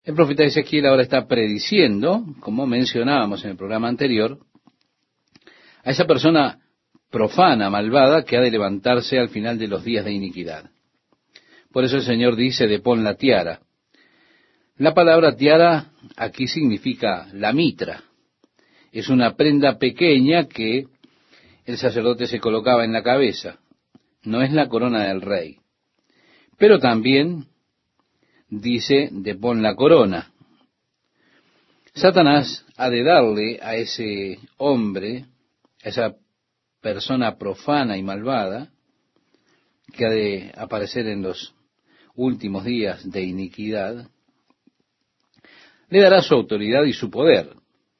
El profeta Ezequiel ahora está prediciendo, como mencionábamos en el programa anterior, a esa persona profana, malvada, que ha de levantarse al final de los días de iniquidad. Por eso el Señor dice, depón la tiara. La palabra tiara aquí significa la mitra. Es una prenda pequeña que el sacerdote se colocaba en la cabeza. No es la corona del rey. Pero también dice, depón la corona. Satanás ha de darle a ese hombre, a esa persona profana y malvada, que ha de aparecer en los últimos días de iniquidad, le dará su autoridad y su poder.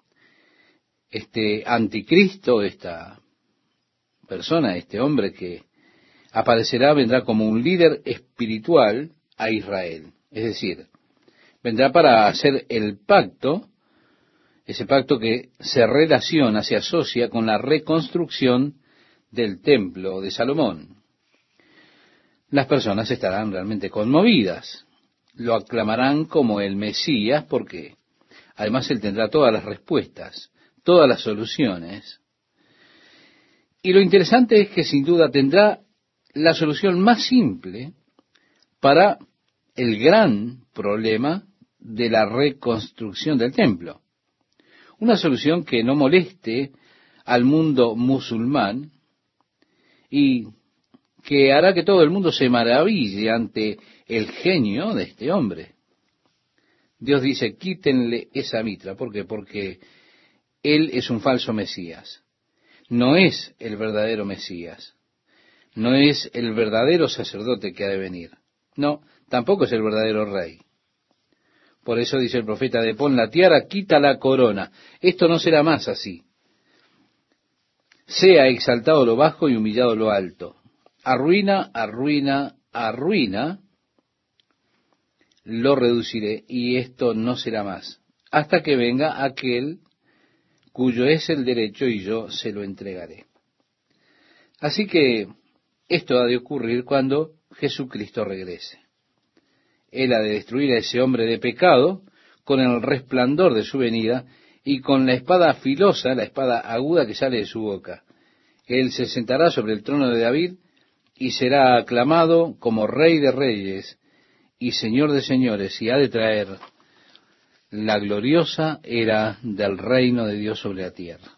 Este anticristo, esta persona, este hombre que aparecerá, vendrá como un líder espiritual a Israel. Es decir, vendrá para hacer el pacto, ese pacto que se relaciona, se asocia con la reconstrucción del templo de Salomón. Las personas estarán realmente conmovidas, lo aclamarán como el Mesías, porque además él tendrá todas las respuestas, todas las soluciones. Y lo interesante es que sin duda tendrá la solución más simple para el gran problema de la reconstrucción del templo. Una solución que no moleste al mundo musulmán y que hará que todo el mundo se maraville ante el genio de este hombre. Dios dice, quítenle esa mitra. ¿Por qué? Porque él es un falso Mesías. No es el verdadero Mesías. No es el verdadero sacerdote que ha de venir. No, tampoco es el verdadero rey. Por eso dice el profeta, depón la tiara, quita la corona. Esto no será más así. Sea exaltado lo bajo y humillado lo alto. Arruina, arruina, arruina, lo reduciré, y esto no será más, hasta que venga aquel cuyo es el derecho y yo se lo entregaré. Así que esto ha de ocurrir cuando Jesucristo regrese. Él ha de destruir a ese hombre de pecado con el resplandor de su venida y con la espada filosa, la espada aguda que sale de su boca. Él se sentará sobre el trono de David y será aclamado como Rey de Reyes y Señor de Señores, y ha de traer la gloriosa era del reino de Dios sobre la tierra.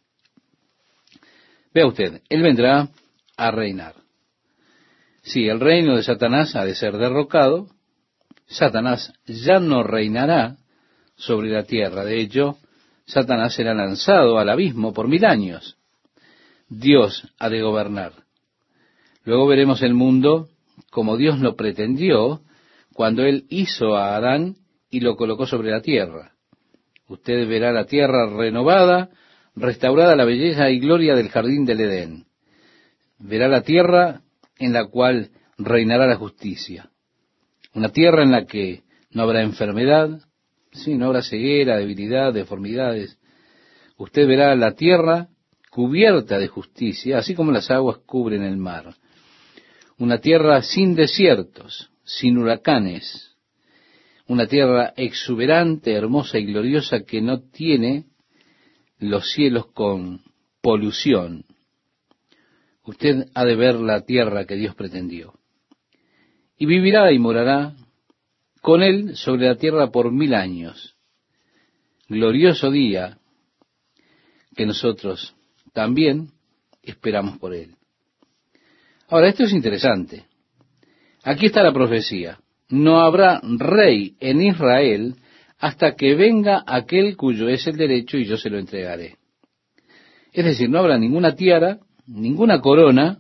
Vea usted, Él vendrá a reinar. Sí, el reino de Satanás ha de ser derrocado. Satanás ya no reinará sobre la tierra. De hecho, Satanás será lanzado al abismo por 1000 años. Dios ha de gobernar. Luego veremos el mundo como Dios lo pretendió cuando Él hizo a Adán y lo colocó sobre la tierra. Usted verá la tierra renovada, restaurada la belleza y gloria del jardín del Edén. Verá la tierra en la cual reinará la justicia. Una tierra en la que no habrá enfermedad, sí, no habrá ceguera, debilidad, deformidades. Usted verá la tierra cubierta de justicia, así como las aguas cubren el mar. Una tierra sin desiertos, sin huracanes. Una tierra exuberante, hermosa y gloriosa que no tiene los cielos con polución. Usted ha de ver la tierra que Dios pretendió. Y vivirá y morará con Él sobre la tierra por 1000 años. Glorioso día que nosotros también esperamos por Él. Ahora, esto es interesante. Aquí está la profecía. No habrá rey en Israel hasta que venga aquel cuyo es el derecho y yo se lo entregaré. Es decir, no habrá ninguna tiara, ninguna corona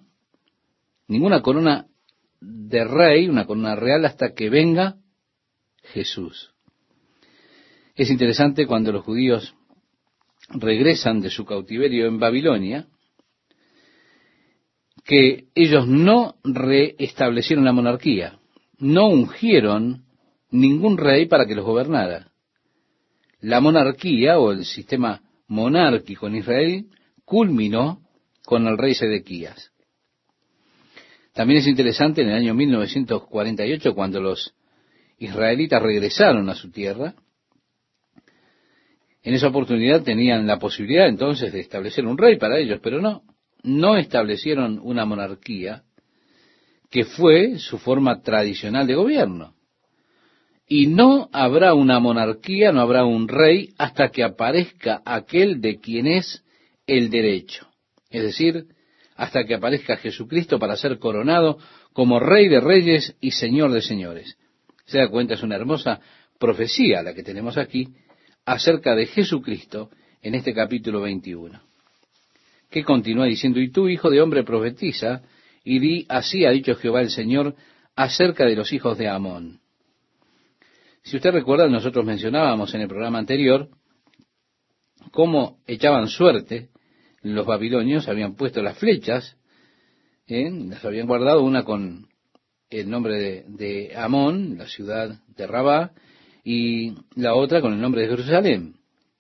de rey, una corona real, hasta que venga Jesús. Es interesante cuando los judíos regresan de su cautiverio en Babilonia, que ellos no reestablecieron la monarquía, no ungieron ningún rey para que los gobernara. La monarquía o el sistema monárquico en Israel culminó con el rey Sedequías. También es interesante en el año 1948 cuando los israelitas regresaron a su tierra, en esa oportunidad tenían la posibilidad entonces de establecer un rey para ellos, pero no establecieron una monarquía que fue su forma tradicional de gobierno. Y no habrá una monarquía, no habrá un rey hasta que aparezca aquel de quien es el derecho. Es decir, hasta que aparezca Jesucristo para ser coronado como Rey de Reyes y Señor de Señores. Se da cuenta, es una hermosa profecía la que tenemos aquí acerca de Jesucristo en este capítulo 21, que continúa diciendo: y tú, hijo de hombre, profetiza, y di, así ha dicho Jehová el Señor, acerca de los hijos de Amón. Si usted recuerda, nosotros mencionábamos en el programa anterior cómo echaban suerte los babilonios, habían puesto las flechas, las habían guardado, una con el nombre de Amón, la ciudad de Rabá, y la otra con el nombre de Jerusalén.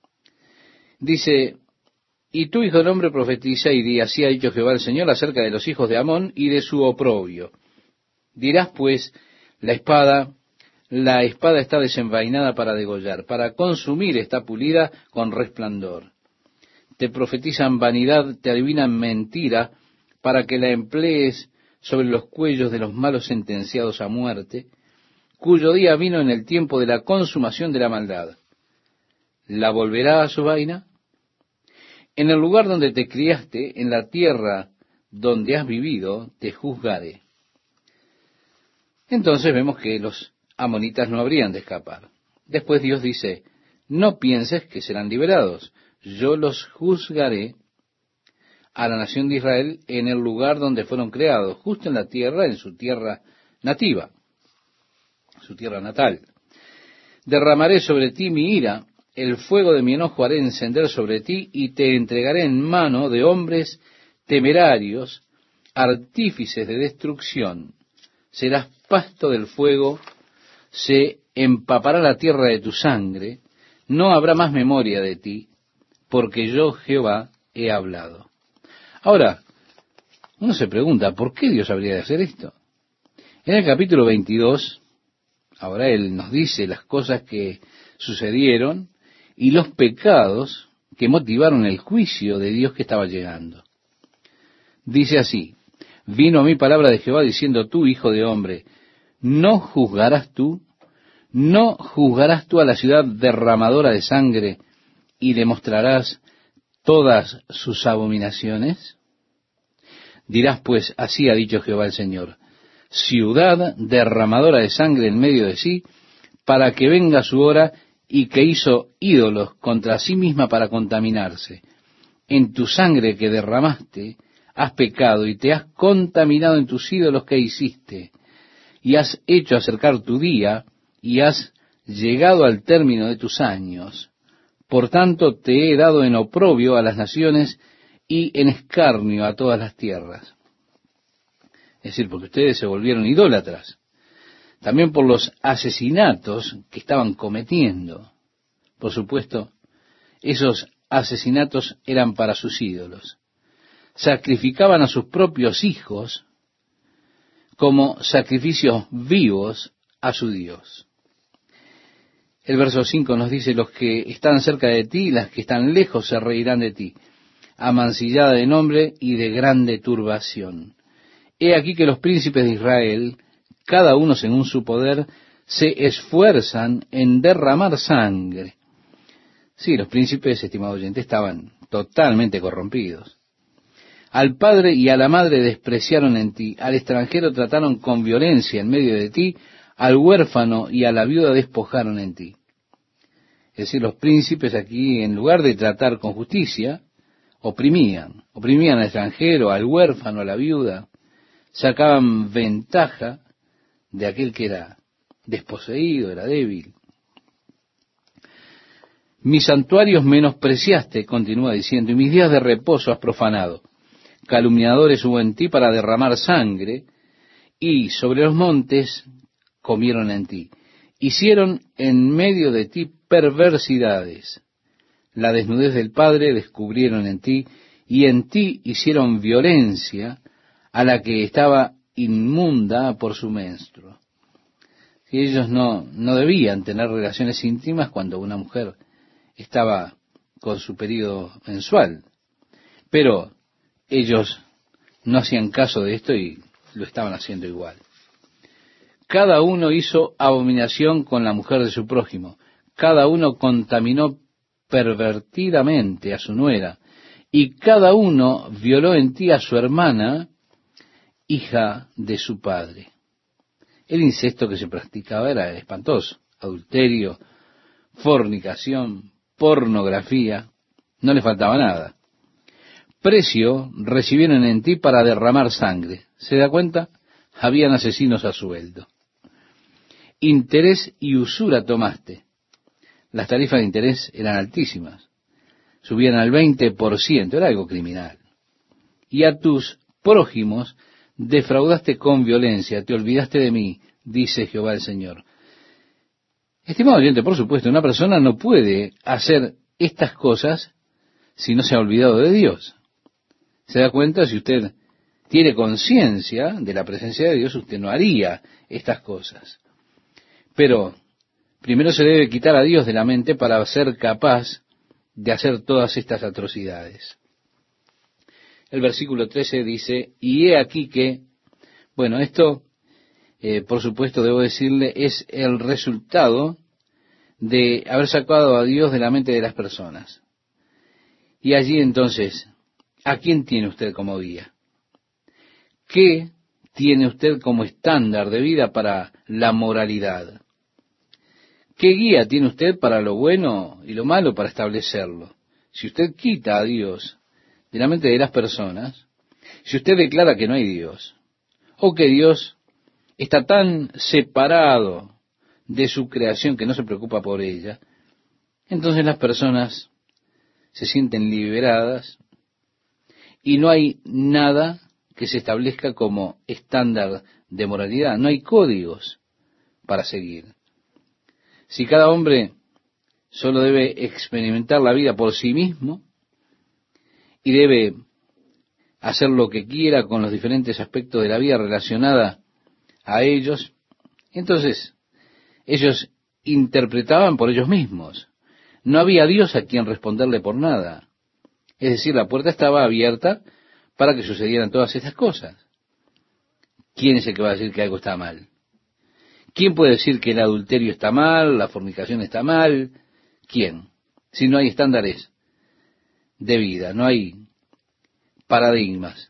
Dice: y tú, hijo del hombre, profetiza y di, así ha dicho Jehová el Señor acerca de los hijos de Amón y de su oprobio. Dirás pues, la espada está desenvainada para degollar, para consumir está pulida con resplandor. Te profetizan vanidad, te adivinan mentira, para que la emplees sobre los cuellos de los malos sentenciados a muerte, cuyo día vino en el tiempo de la consumación de la maldad. ¿La volverá a su vaina? En el lugar donde te criaste, en la tierra donde has vivido, te juzgaré. Entonces vemos que los amonitas no habrían de escapar. Después Dios dice: no pienses que serán liberados. Yo los juzgaré a la nación de Israel en el lugar donde fueron creados, justo en la tierra, en su tierra nativa, su tierra natal. Derramaré sobre ti mi ira, el fuego de mi enojo haré encender sobre ti, y te entregaré en mano de hombres temerarios, artífices de destrucción. Serás pasto del fuego, se empapará la tierra de tu sangre, no habrá más memoria de ti, porque yo, Jehová, he hablado. Ahora, uno se pregunta, ¿por qué Dios habría de hacer esto? En el capítulo 22, ahora Él nos dice las cosas que sucedieron y los pecados que motivaron el juicio de Dios que estaba llegando. Dice así: vino a mí palabra de Jehová diciendo: tú, hijo de hombre, ¿no juzgarás tú a la ciudad derramadora de sangre y le mostrarás todas sus abominaciones? Dirás pues: así ha dicho Jehová el Señor, ciudad derramadora de sangre en medio de sí, para que venga su hora, y que hizo ídolos contra sí misma para contaminarse. En tu sangre que derramaste has pecado, y te has contaminado en tus ídolos que hiciste, y has hecho acercar tu día, y has llegado al término de tus años. Por tanto te he dado en oprobio a las naciones, y en escarnio a todas las tierras. Es decir, porque ustedes se volvieron idólatras. También por los asesinatos que estaban cometiendo. Por supuesto, esos asesinatos eran para sus ídolos. Sacrificaban a sus propios hijos como sacrificios vivos a su Dios. El verso 5 nos dice: los que están cerca de ti y las que están lejos se reirán de ti, amancillada de nombre y de grande turbación. He aquí que los príncipes de Israel, cada uno según su poder, se esfuerzan en derramar sangre. Sí, los príncipes, estimado oyente, estaban totalmente corrompidos. Al padre y a la madre despreciaron en ti, al extranjero trataron con violencia en medio de ti, al huérfano y a la viuda despojaron en ti. Es decir, los príncipes aquí, en lugar de tratar con justicia, oprimían al extranjero, al huérfano, a la viuda, sacaban ventaja de aquel que era desposeído, era débil. Mis santuarios menospreciaste, continúa diciendo, y mis días de reposo has profanado. Calumniadores hubo en ti para derramar sangre, y sobre los montes comieron en ti. Hicieron en medio de ti perversidades. La desnudez del padre descubrieron en ti, y en ti hicieron violencia a la que estaba inmunda por su menstruo. Si ellos no debían tener relaciones íntimas cuando una mujer estaba con su periodo mensual. Pero ellos no hacían caso de esto y lo estaban haciendo igual. Cada uno hizo abominación con la mujer de su prójimo. Cada uno contaminó pervertidamente a su nuera. Y cada uno violó en ti a su hermana, hija de su padre. El incesto que se practicaba era espantoso. Adulterio, fornicación, pornografía. No le faltaba nada. Precio recibieron en ti para derramar sangre. ¿Se da cuenta? Habían asesinos a sueldo. Interés y usura tomaste. Las tarifas de interés eran altísimas. Subían al 20%, era algo criminal. Y a tus prójimos defraudaste con violencia, te olvidaste de mí, dice Jehová el Señor. Estimado oyente, por supuesto, una persona no puede hacer estas cosas si no se ha olvidado de Dios. ¿Se da cuenta? Si usted tiene conciencia de la presencia de Dios, usted no haría estas cosas. Pero primero se debe quitar a Dios de la mente para ser capaz de hacer todas estas atrocidades. El versículo 13 dice, y he aquí que, bueno, esto, por supuesto, debo decirle, es el resultado de haber sacado a Dios de la mente de las personas. Y allí entonces, ¿a quién tiene usted como guía? ¿Qué tiene usted como estándar de vida para la moralidad? ¿Qué guía tiene usted para lo bueno y lo malo para establecerlo? Si usted quita a Dios de la mente de las personas, si usted declara que no hay Dios, o que Dios está tan separado de su creación que no se preocupa por ella, entonces las personas se sienten liberadas y no hay nada que se establezca como estándar de moralidad, no hay códigos para seguir. Si cada hombre solo debe experimentar la vida por sí mismo y debe hacer lo que quiera con los diferentes aspectos de la vida relacionada a ellos, entonces ellos interpretaban por ellos mismos. No había Dios a quien responderle por nada. Es decir, la puerta estaba abierta para que sucedieran todas estas cosas. ¿Quién es el que va a decir que algo está mal? ¿Quién puede decir que el adulterio está mal, la fornicación está mal? ¿Quién? Si no hay estándares de vida, no hay paradigmas.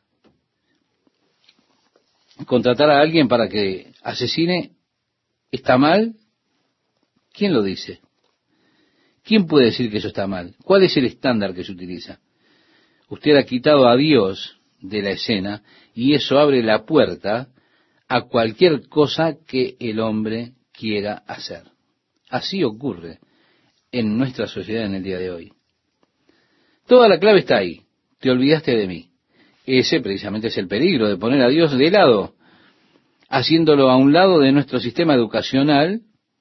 Contratar a alguien para que asesine está mal. ¿Quién lo dice? ¿Quién puede decir que eso está mal? ¿Cuál es el estándar que se utiliza? Usted ha quitado a Dios de la escena y eso abre la puerta a cualquier cosa que el hombre quiera hacer. Así ocurre en nuestra sociedad en el día de hoy. Toda la clave está ahí. Te olvidaste de mí. Ese precisamente es el peligro de poner a Dios de lado, haciéndolo a un lado de nuestro sistema educacional.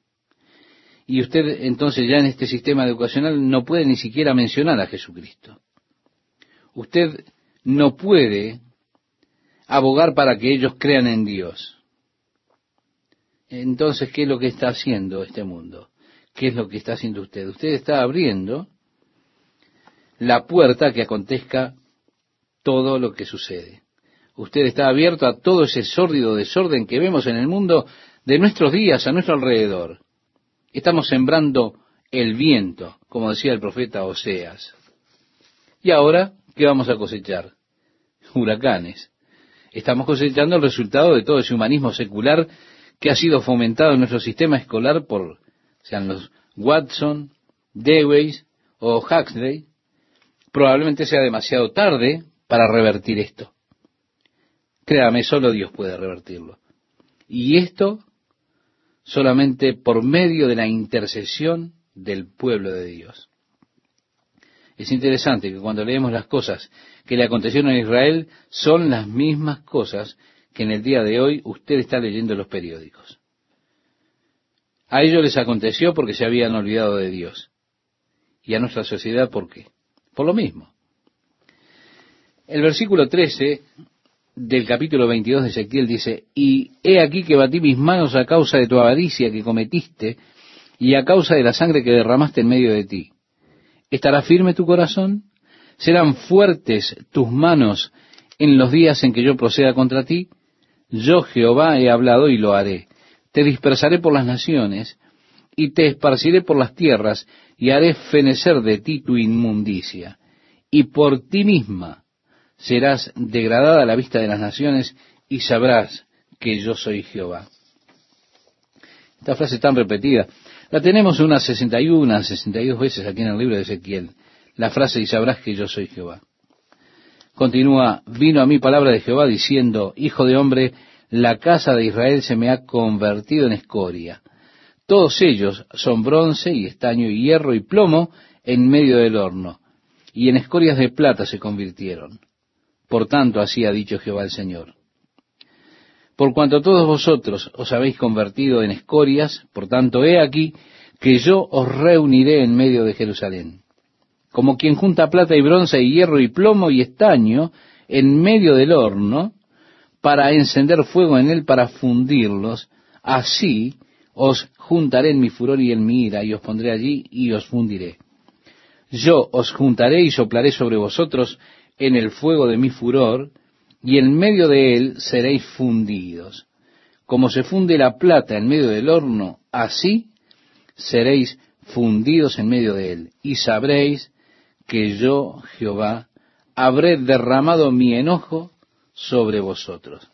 Y usted entonces ya en este sistema educacional no puede ni siquiera mencionar a Jesucristo. Usted no puede abogar para que ellos crean en Dios. Entonces, ¿qué es lo que está haciendo este mundo? ¿Qué es lo que está haciendo usted? Usted está abriendo la puerta a que acontezca todo lo que sucede. Usted está abierto a todo ese sórdido desorden que vemos en el mundo de nuestros días a nuestro alrededor. Estamos sembrando el viento, como decía el profeta Oseas. Y ahora, ¿qué vamos a cosechar? Huracanes. Estamos cosechando el resultado de todo ese humanismo secular que ha sido fomentado en nuestro sistema escolar por, sean los Watson, Dewey o Huxley. Probablemente sea demasiado tarde para revertir esto. Créame, solo Dios puede revertirlo. Y esto solamente por medio de la intercesión del pueblo de Dios. Es interesante que cuando leemos las cosas que le acontecieron a Israel, son las mismas cosas que en el día de hoy usted está leyendo en los periódicos. A ellos les aconteció porque se habían olvidado de Dios. Y a nuestra sociedad, ¿por qué? Por lo mismo. El versículo 13 del capítulo 22 de Ezequiel dice: y he aquí que batí mis manos a causa de tu avaricia que cometiste y a causa de la sangre que derramaste en medio de ti. ¿Estará firme tu corazón? ¿Serán fuertes tus manos en los días en que yo proceda contra ti? Yo, Jehová, he hablado y lo haré. Te dispersaré por las naciones y te esparciré por las tierras y haré fenecer de ti tu inmundicia. Y por ti misma serás degradada a la vista de las naciones y sabrás que yo soy Jehová. Esta frase tan repetida, la tenemos unas 61, 62 veces aquí en el libro de Ezequiel. La frase, y sabrás que yo soy Jehová. Continúa: vino a mí palabra de Jehová diciendo: hijo de hombre, la casa de Israel se me ha convertido en escoria. Todos ellos son bronce y estaño y hierro y plomo en medio del horno, y en escorias de plata se convirtieron. Por tanto, así ha dicho Jehová el Señor: por cuanto todos vosotros os habéis convertido en escorias, por tanto, he aquí que yo os reuniré en medio de Jerusalén. Como quien junta plata y bronce y hierro y plomo y estaño en medio del horno, para encender fuego en él para fundirlos, así os juntaré en mi furor y en mi ira, y os pondré allí y os fundiré. Yo os juntaré y soplaré sobre vosotros en el fuego de mi furor, y en medio de él seréis fundidos. Como se funde la plata en medio del horno, así seréis fundidos en medio de él, y sabréis que yo, Jehová, habré derramado mi enojo sobre vosotros.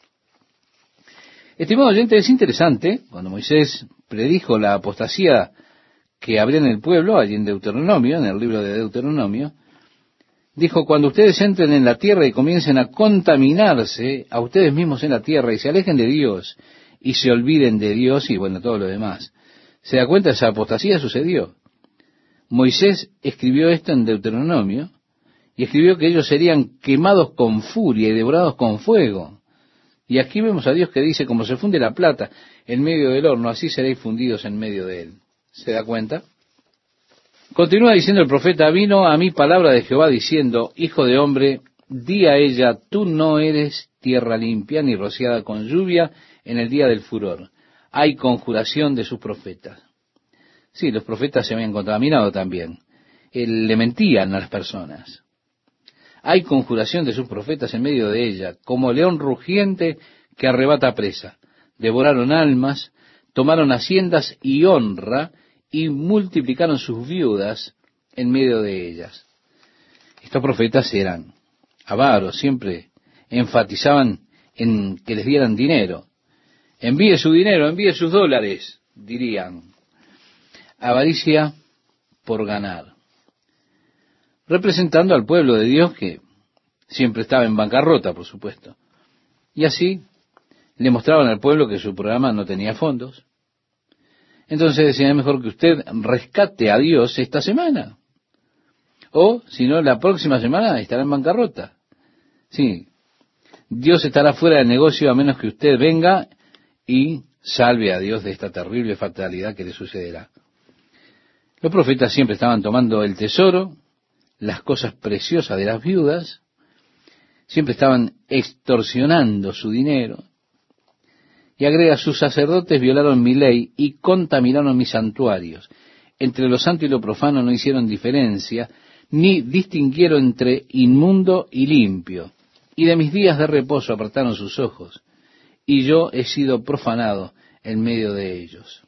Estimado oyente, es interesante, cuando Moisés predijo la apostasía que habría en el pueblo, allí en Deuteronomio, en el libro de Deuteronomio, dijo: cuando ustedes entren en la tierra y comiencen a contaminarse a ustedes mismos en la tierra y se alejen de Dios y se olviden de Dios y bueno, todo lo demás. ¿Se da cuenta? Esa apostasía sucedió. Moisés escribió esto en Deuteronomio y escribió que ellos serían quemados con furia y devorados con fuego. Y aquí vemos a Dios que dice: como se funde la plata en medio del horno, así seréis fundidos en medio de él. ¿Se da cuenta? Continúa diciendo el profeta: vino a mí palabra de Jehová diciendo: hijo de hombre, di a ella, tú no eres tierra limpia ni rociada con lluvia en el día del furor. Hay conjuración de sus profetas. Sí, los profetas se habían contaminado también. Le mentían a las personas. Hay conjuración de sus profetas en medio de ella, como león rugiente que arrebata presa. Devoraron almas, tomaron haciendas y honra, y multiplicaron sus viudas en medio de ellas. Estos profetas eran avaros, siempre enfatizaban en que les dieran dinero. Envíe su dinero, envíe sus dólares, dirían. Avaricia por ganar. Representando al pueblo de Dios que siempre estaba en bancarrota, por supuesto. Y así le mostraban al pueblo que su programa no tenía fondos. Entonces decían: es mejor que usted rescate a Dios esta semana. O, si no, la próxima semana estará en bancarrota. Sí, Dios estará fuera del negocio a menos que usted venga y salve a Dios de esta terrible fatalidad que le sucederá. Los profetas siempre estaban tomando el tesoro, las cosas preciosas de las viudas, siempre estaban extorsionando su dinero. Y agrega: sus sacerdotes violaron mi ley y contaminaron mis santuarios. Entre lo santo y lo profano no hicieron diferencia, ni distinguieron entre inmundo y limpio. Y de mis días de reposo apartaron sus ojos, y yo he sido profanado en medio de ellos.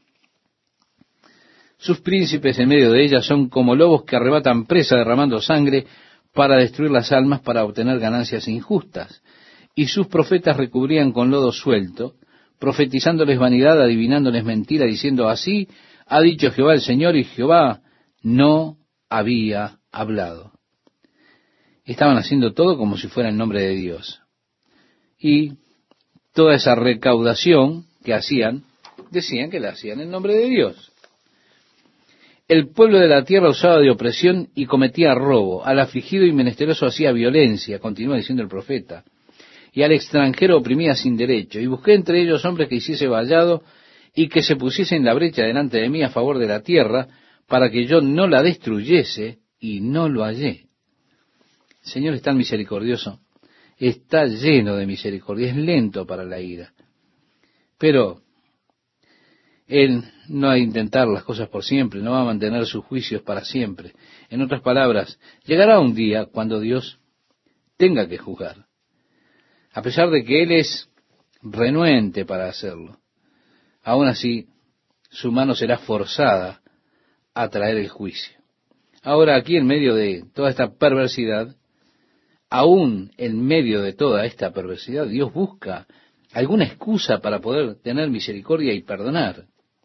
Sus príncipes en medio de ellas son como lobos que arrebatan presa derramando sangre para destruir las almas, para obtener ganancias injustas. Y sus profetas recubrían con lodo suelto, profetizándoles vanidad, adivinándoles mentira, diciendo: así ha dicho Jehová el Señor, y Jehová no había hablado. Estaban haciendo todo como si fuera en nombre de Dios. Y toda esa recaudación que hacían, decían que la hacían en nombre de Dios. El pueblo de la tierra usaba de opresión y cometía robo. Al afligido y menesteroso hacía violencia, continúa diciendo el profeta. Y al extranjero oprimía sin derecho. Y busqué entre ellos hombres que hiciese vallado y que se pusiese en la brecha delante de mí a favor de la tierra, para que yo no la destruyese, y no lo hallé. El Señor es tan misericordioso. está lleno de misericordia, es lento para la ira. Pero Él no ha de intentar las cosas por siempre, no va a mantener sus juicios para siempre. En otras palabras, llegará un día cuando Dios tenga que juzgar, a pesar de que Él es renuente para hacerlo. Aún así, su mano será forzada a traer el juicio. Ahora, aquí en medio de toda esta perversidad, aún en medio de toda esta perversidad, Dios busca alguna excusa para poder tener misericordia y perdonar.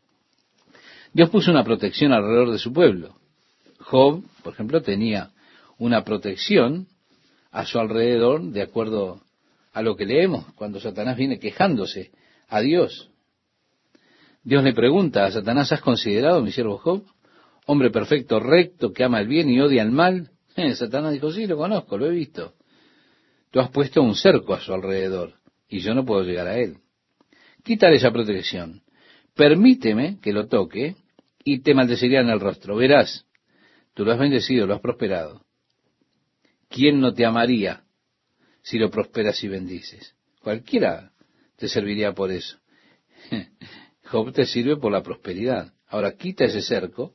Dios puso una protección alrededor de su pueblo. Job, por ejemplo, tenía una protección a su alrededor, de acuerdo a lo que leemos cuando Satanás viene quejándose a Dios. Dios le pregunta a Satanás: ¿has considerado, mi siervo Job, hombre perfecto, recto, que ama el bien y odia el mal? Satanás dijo: sí, lo conozco, lo he visto. Tú has puesto un cerco a su alrededor y yo no puedo llegar a él. Quítale esa protección. Permíteme que lo toque y te maldeciré en el rostro. Verás, tú lo has bendecido, lo has prosperado. ¿Quién no te amaría si lo prosperas y bendices? Cualquiera te serviría por eso. Job te sirve por la prosperidad. Ahora quita ese cerco.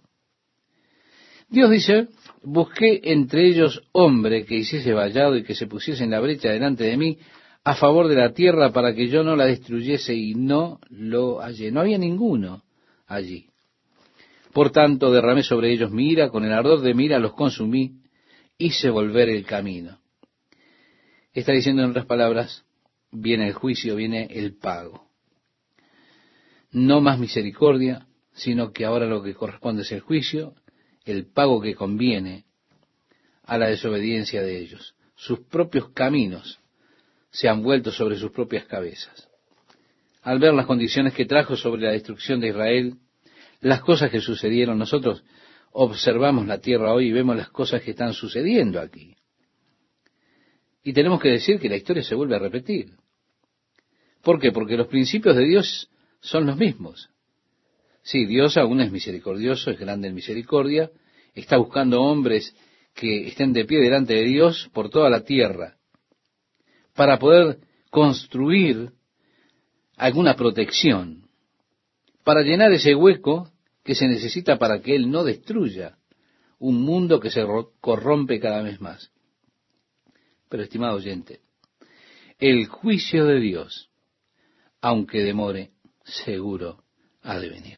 Dios dice: busqué entre ellos hombre que hiciese vallado y que se pusiese en la brecha delante de mí a favor de la tierra para que yo no la destruyese, y no lo hallé. No había ninguno allí. Por tanto, derramé sobre ellos mi ira, con el ardor de mi ira los consumí, hice volver el camino. Está diciendo, en otras palabras, viene el juicio, viene el pago. No más misericordia, sino que ahora lo que corresponde es el juicio, el pago que conviene a la desobediencia de ellos. Sus propios caminos se han vuelto sobre sus propias cabezas. Al ver las condiciones que trajo sobre la destrucción de Israel, las cosas que sucedieron, nosotros observamos la tierra hoy y vemos las cosas que están sucediendo aquí. Y tenemos que decir que la historia se vuelve a repetir. ¿Por qué? Porque los principios de Dios son los mismos. Sí, Dios aún es misericordioso, es grande en misericordia, está buscando hombres que estén de pie delante de Dios por toda la tierra, para poder construir alguna protección, para llenar ese hueco que se necesita para que Él no destruya un mundo que se corrompe cada vez más. Pero, estimado oyente, el juicio de Dios, aunque demore, seguro ha de venir.